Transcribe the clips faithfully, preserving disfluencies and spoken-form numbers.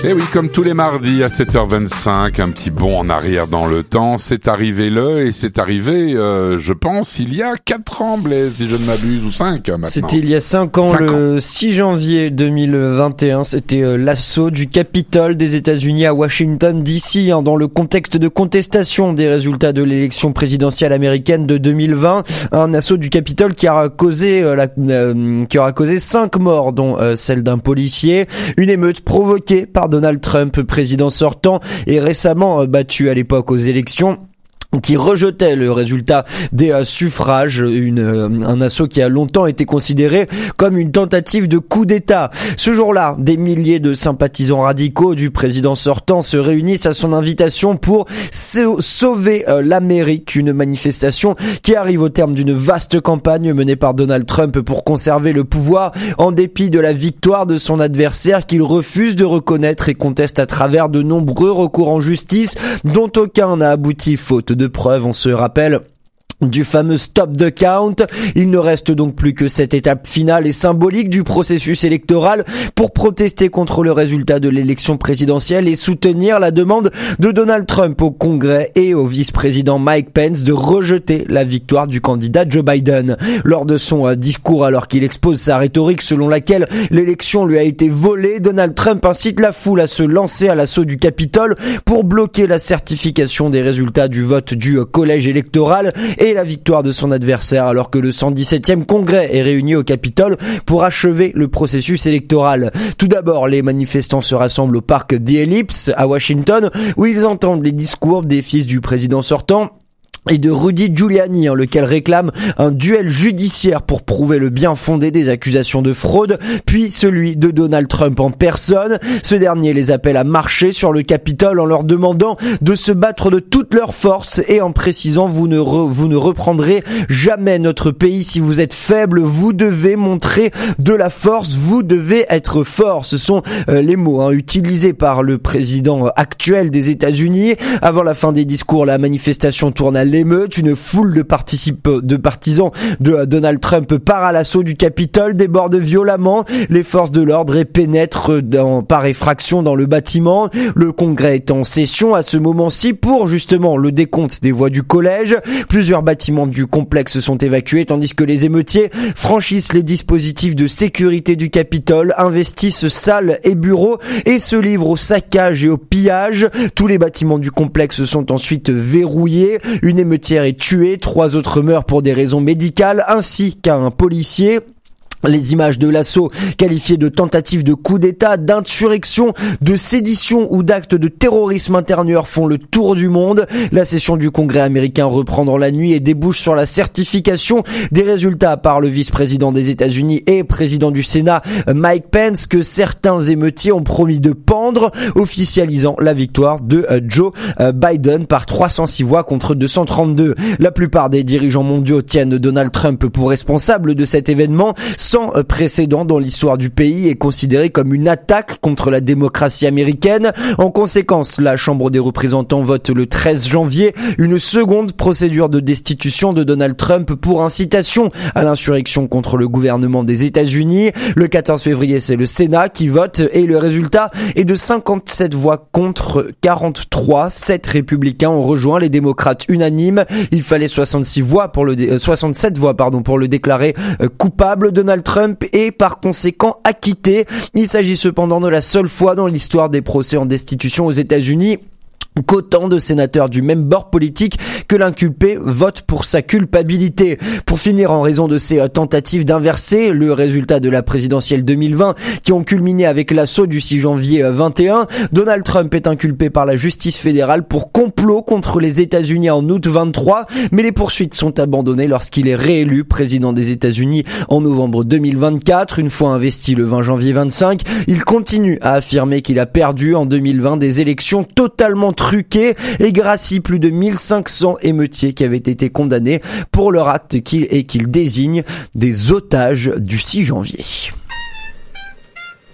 Et oui, comme tous les mardis à sept heures vingt-cinq, un petit bond en arrière dans le temps, c'est arrivé le, et c'est arrivé, euh, je pense, il y a quatre ans, Blaise, si je ne m'abuse, ou cinq maintenant. C'était il y a cinq ans, cinq le ans. six janvier deux mille vingt et un, c'était euh, l'assaut du Capitole des États-Unis à Washington D C, hein, dans le contexte de contestation des résultats de l'élection présidentielle américaine de deux mille vingt, un assaut du Capitole qui aura causé euh, la, euh, qui aura causé cinq morts, dont euh, celle d'un policier, une émeute provoquée par Donald Trump, président sortant et récemment battu à l'époque aux élections, qui rejetait le résultat des euh, suffrages, une, euh, un assaut qui a longtemps été considéré comme une tentative de coup d'État. Ce jour-là, des milliers de sympathisants radicaux du président sortant se réunissent à son invitation pour sa- sauver euh, l'Amérique, une manifestation qui arrive au terme d'une vaste campagne menée par Donald Trump pour conserver le pouvoir en dépit de la victoire de son adversaire qu'il refuse de reconnaître et conteste à travers de nombreux recours en justice dont aucun n'a abouti faute de preuves. On se rappelle du fameux stop the count. Il ne reste donc plus que cette étape finale et symbolique du processus électoral pour protester contre le résultat de l'élection présidentielle et soutenir la demande de Donald Trump au Congrès et au vice-président Mike Pence de rejeter la victoire du candidat Joe Biden. Lors de son discours, alors qu'il expose sa rhétorique selon laquelle l'élection lui a été volée, Donald Trump incite la foule à se lancer à l'assaut du Capitole pour bloquer la certification des résultats du vote du collège électoral et la victoire de son adversaire, alors que le cent dix-septième congrès est réuni au Capitole pour achever le processus électoral. Tout d'abord, les manifestants se rassemblent au parc The Ellipse à Washington, où ils entendent les discours des fils du président sortant et de Rudy Giuliani, hein, lequel réclame un duel judiciaire pour prouver le bien fondé des accusations de fraude, puis celui de Donald Trump en personne. Ce dernier les appelle à marcher sur le Capitole en leur demandant de se battre de toutes leurs forces et en précisant vous ne re, vous ne reprendrez jamais notre pays si vous êtes faible, vous devez montrer de la force, vous devez être fort. Ce sont euh, les mots hein, utilisés par le président actuel des États-Unis. Avant la fin des discours, la manifestation tourne à l'émeute, une foule de, participe, de partisans de Donald Trump part à l'assaut du Capitole, déborde violemment, les forces de l'ordre et pénètrent dans, par effraction dans le bâtiment. Le Congrès est en session à ce moment-ci pour justement le décompte des voix du collège. Plusieurs bâtiments du complexe sont évacués tandis que les émeutiers franchissent les dispositifs de sécurité du Capitole, investissent salles et bureaux et se livrent au saccage et au pillage. Tous les bâtiments du complexe sont ensuite verrouillés. Une émeutière est tuée, trois autres meurent pour des raisons médicales, ainsi qu'un policier. Les images de l'assaut qualifiées de tentative de coup d'État, d'insurrection, de sédition ou d'acte de terrorisme intérieur font le tour du monde. La session du Congrès américain reprend dans la nuit et débouche sur la certification des résultats par le vice-président des États-Unis et président du Sénat Mike Pence, que certains émeutiers ont promis de pendre, officialisant la victoire de Joe Biden par trois cent six voix contre deux cent trente-deux. La plupart des dirigeants mondiaux tiennent Donald Trump pour responsable de cet événement sans précédent dans l'histoire du pays et considéré comme une attaque contre la démocratie américaine. En conséquence, la Chambre des représentants vote le treize janvier une seconde procédure de destitution de Donald Trump pour incitation à l'insurrection contre le gouvernement des États-Unis. Le quatorze février, c'est le Sénat qui vote et le résultat est de cinquante-sept voix contre quarante-trois. Sept républicains ont rejoint les démocrates unanimes. Il fallait soixante-six voix pour le dé- euh, soixante-sept voix pardon pour le déclarer euh, coupable. Donald Trump est par conséquent acquitté. Il s'agit cependant de la seule fois dans l'histoire des procès en destitution aux États-Unis qu'autant de sénateurs du même bord politique que l'inculpé votent pour sa culpabilité. Pour finir, en raison de ces tentatives d'inverser le résultat de la présidentielle deux mille vingt qui ont culminé avec l'assaut du six janvier vingt et un, Donald Trump est inculpé par la justice fédérale pour complot contre les États-Unis en août vingt-trois, mais les poursuites sont abandonnées lorsqu'il est réélu président des États-Unis en novembre deux mille vingt-quatre. Une fois investi le vingt janvier vingt-cinq, il continue à affirmer qu'il a perdu en deux mille vingt des élections totalement truqué et gracie plus de mille cinq cents émeutiers qui avaient été condamnés pour leur acte qu'il et qu'il désigne des otages du six janvier.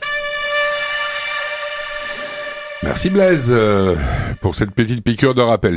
Merci Blaise euh, pour cette petite piqûre de rappel.